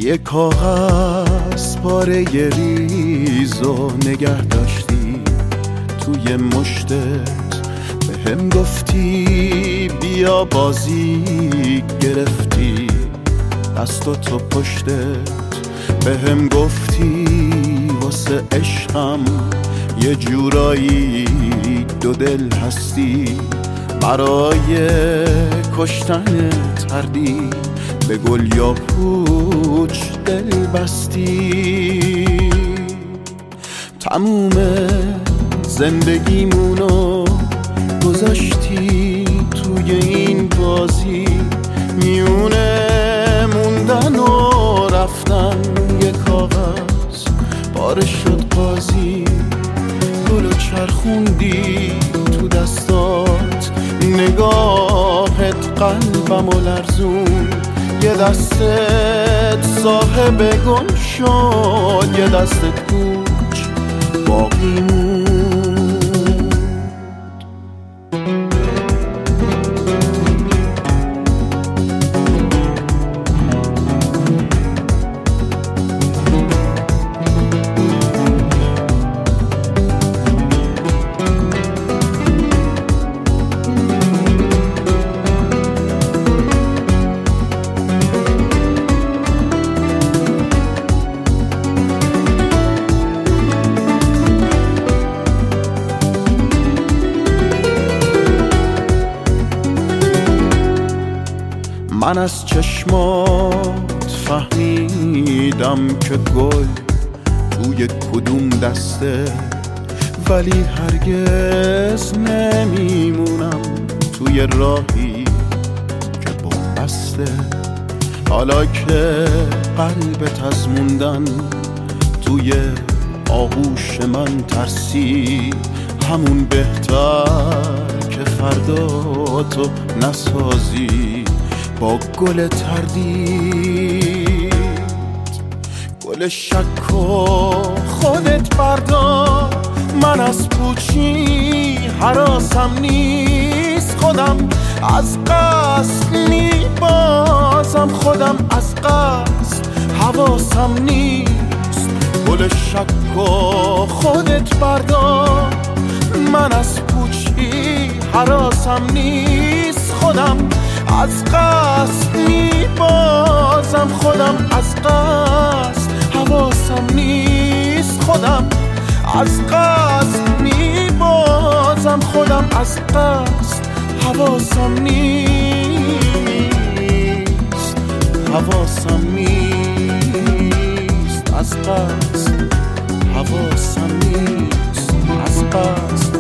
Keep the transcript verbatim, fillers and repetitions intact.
یه کاغذ پاره ریزو نگه داشتی توی مشتت، به هم گفتی بیا بازی گرفتی دستاتو پشتت، به هم گفتی واسه عشقم یه جورایی دو دل هستی، برای کشتن تردی به گل یا پوچ دل بستی. تموم زندگیمونو گذاشتی توی این بازی، میونه موندن و رفتن یه کاغذ پاره شد قاضی، گلو چرخوندی تو دستات، نگاهت قلبمو لرزون، یه دستت صاحب گل شد، یه دستت کوچ باقی موند. من از چشمات فهمیدم که گل توی کدوم دسته، ولی هرگز نمیمونم توی راهی که بسته. حالا که قلبت از موندن توی آغوش من ترسی، همون بهتر که فردا تو نسازی با گل تردید. گل شک و خودت بردار، من از پوچی هراسم نیست، خودم از قصد میبازم، خودم از قصد حواسم نیست. گل شک و خودت بردار، من از پوچی هراسم نیست، خودم از قصد میبازم، خودم از قصد حواسم نیست، خودم از قصد میبازم، خودم از قصد حواسم نیست، حواسم نیست، از قصد حواسم نیست، از قصد